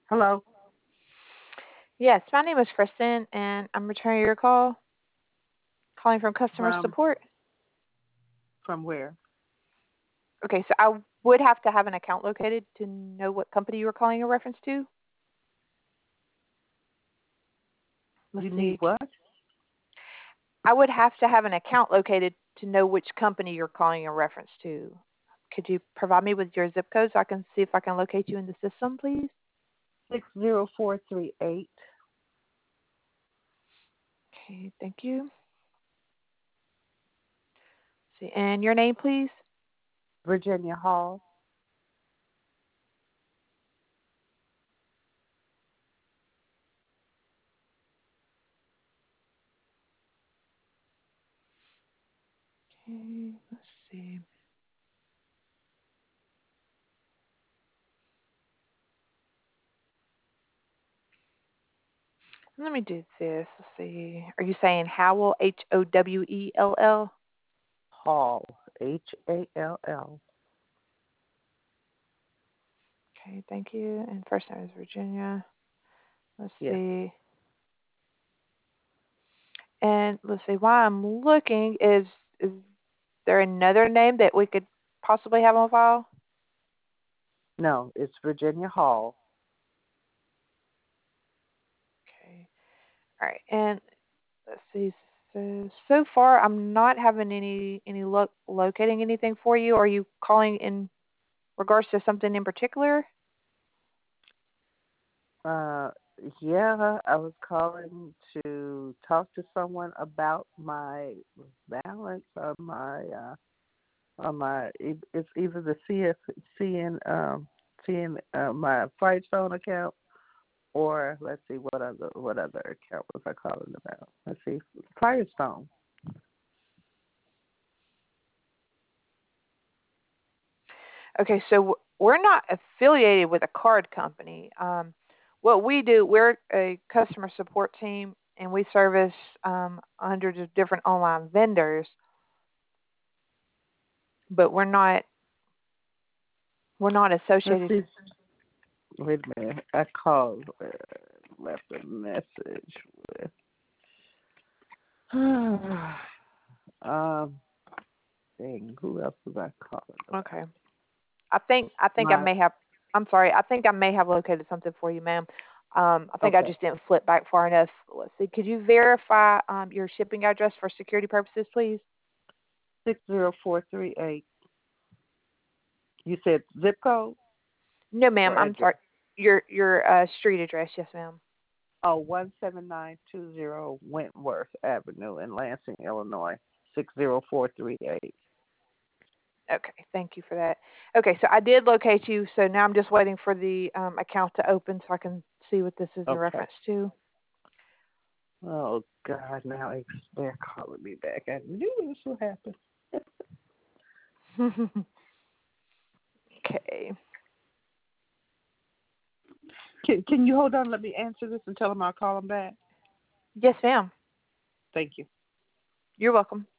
Hello. Yes, my name is Kristen, and I'm returning your call, calling from customer From support. from where? Okay, so I would have to have an account located to know what company you were calling in reference to. Let's You need see. what? I would have to have an account located to know which company you're calling in reference to. Could you provide me with your zip code so I can see if I can locate you in the system, please? 60438 Okay, thank you. See, and your name, please. Virginia Hall. Okay, let's see. Let me do this. Let's see. Are you saying Howell? Howell? Hall. Hall. Okay, thank you. And first name is Virginia. Let's Yes. see. And let's see. While I'm looking, is there another name that we could possibly have on file? No, it's Virginia Hall. Okay. All right. And let's see. So far, I'm not having any luck locating anything for you. Are you calling in regards to something in particular? Uh yeah, I was calling to talk to someone about my balance on my it's either the CN my Firestone account, or let's see what other account was I calling about? Let's see, Firestone. Okay, so we're not affiliated with a card company. What we do, we're a customer support team, and we service hundreds of different online vendors. But we're not Let's associated. see. Wait a minute. I called, left a message with. um, dang, who else was I calling about? Okay, I think I My may have. I'm sorry. I think I may have located something for you, ma'am. I think I okay, just didn't flip back far enough. Let's see. Could you verify your shipping address for security purposes, please? 60438. You said zip code No, or ma'am. I'm address? sorry. Your street address, yes, ma'am. Oh, 17920 Wentworth Avenue in Lansing, Illinois. 60438. Okay, thank you for that. Okay, so I did locate you, so now I'm just waiting for the account to open so I can see what this is in Okay. reference to. Oh God, now they're calling me back. I knew this would happen. Okay. Can you hold on? Let me answer this and tell them I'll call them back. Yes, ma'am. Thank you. You're welcome.